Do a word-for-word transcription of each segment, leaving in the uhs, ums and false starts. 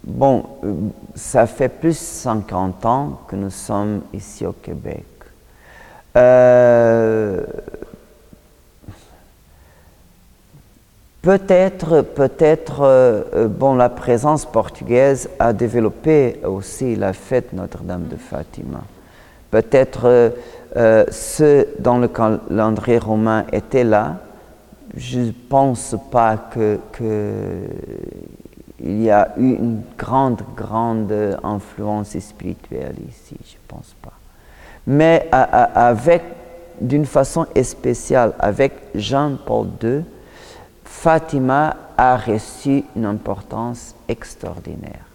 bon, ça fait plus de cinquante ans que nous sommes ici au Québec. Euh, peut-être, peut-être, euh, bon, la présence portugaise a développé aussi la fête Notre-Dame de Fatima. Peut-être euh, ceux dans le calendrier romain étaient là. Je ne pense pas que, que il y a eu une grande, grande influence spirituelle ici, je ne pense pas. Mais à, à, avec, d'une façon spéciale, avec Jean-Paul deux, Fatima a reçu une importance extraordinaire.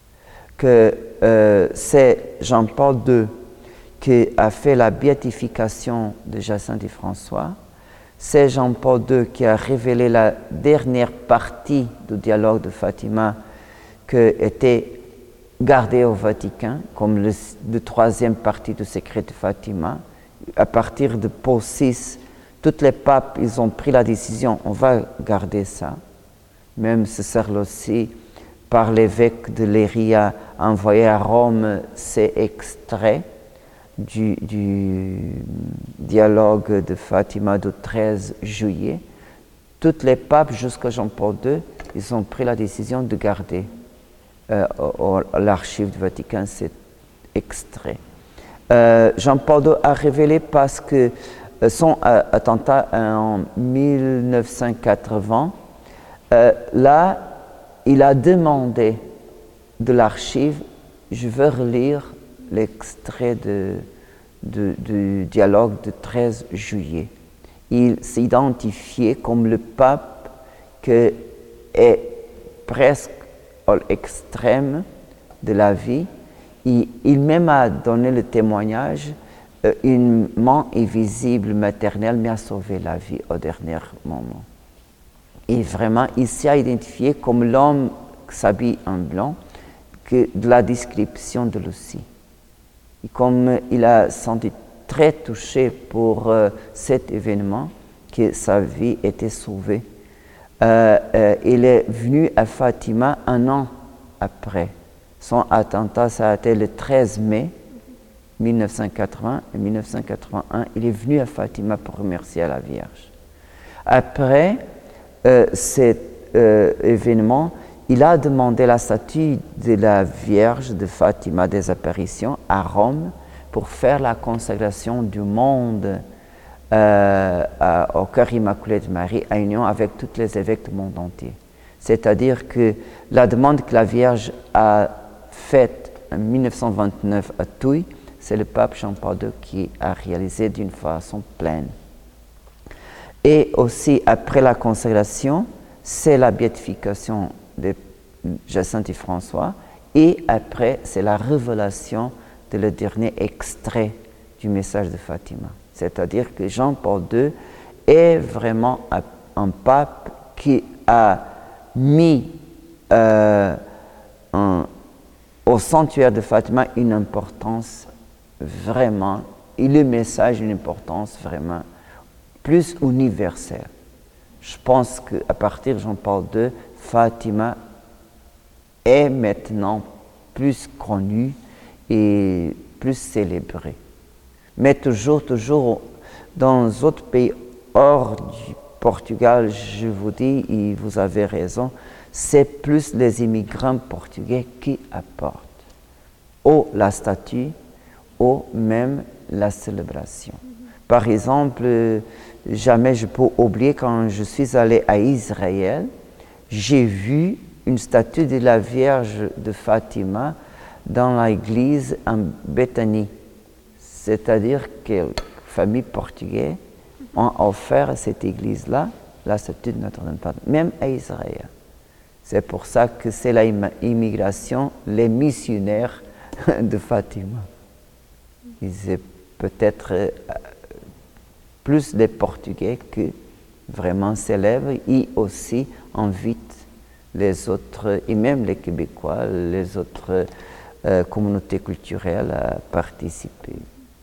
Que euh, c'est Jean-Paul deux qui a fait la béatification de Jacinthe et François. C'est Jean-Paul deux qui a révélé la dernière partie du dialogue de Fatima qui était gardée au Vatican, comme le, le troisième partie du secret de Fatima. À partir de Paul six, tous les papes, ils ont pris la décision, on va garder ça. Même César-Lossi, par l'évêque de Léria, envoyé à Rome ces extraits Du, du dialogue de Fatima du treize juillet, tous les papes jusqu'à Jean-Paul deux, ils ont pris la décision de garder euh, l'archive du Vatican cet extrait. Euh, Jean-Paul deux a révélé parce que euh, son euh, attentat en mille neuf cent quatre-vingts, euh, là, il a demandé de l'archive, je veux relire l'extrait de, de, du dialogue du treize juillet. Il s'identifiait comme le pape qui est presque à l'extrême de la vie. Il, il même a donné le témoignage, euh, une main invisible maternelle m'a sauvé la vie au dernier moment. Et vraiment, il s'est identifié comme l'homme qui s'habille en blanc, que de la description de Lucie. Et comme il a senti très touché pour euh, cet événement, que sa vie était sauvée, euh, euh, il est venu à Fatima un an après. Son attentat, ça a été le treize mai mille neuf cent quatre-vingts et mille neuf cent quatre-vingt-un. Il est venu à Fatima pour remercier la Vierge. Après euh, cet euh, événement, il a demandé la statue de la Vierge de Fatima des apparitions à Rome pour faire la consécration du monde euh, à, au cœur immaculé de Marie, à union avec tous les évêques du monde entier. C'est-à-dire que la demande que la Vierge a faite en mille neuf cent vingt-neuf à Touille, c'est le pape Jean-Paul deux qui a réalisé d'une façon pleine. Et aussi, après la consécration, c'est la béatification de Jacinthe et François, et après, c'est la révélation de le dernier extrait du message de Fatima. C'est-à-dire que Jean-Paul deux est vraiment un pape qui a mis euh, un, au sanctuaire de Fatima une importance vraiment, et le message une importance vraiment plus universelle. Je pense qu'à partir de Jean-Paul deux, Fatima est maintenant plus connue et plus célébrée. Mais toujours, toujours, dans d'autres pays hors du Portugal, je vous dis, et vous avez raison, c'est plus les immigrants portugais qui apportent ou la statue ou même la célébration. Par exemple, jamais je peux oublier quand je suis allé à Israël, j'ai vu une statue de la Vierge de Fatima dans l'église en Béthanie. C'est-à-dire que les familles portugaises ont offert à cette église-là la statue de Notre-Dame de Fatima, même à Israël. C'est pour ça que c'est l'immigration, les missionnaires de Fatima. Ils sont peut-être euh, plus des Portugais que vraiment célèbres et aussi invitent les autres, et même les Québécois, les autres euh, communautés culturelles à participer.